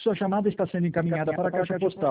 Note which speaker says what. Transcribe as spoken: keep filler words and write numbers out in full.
Speaker 1: Sua chamada está sendo encaminhada para a caixa postal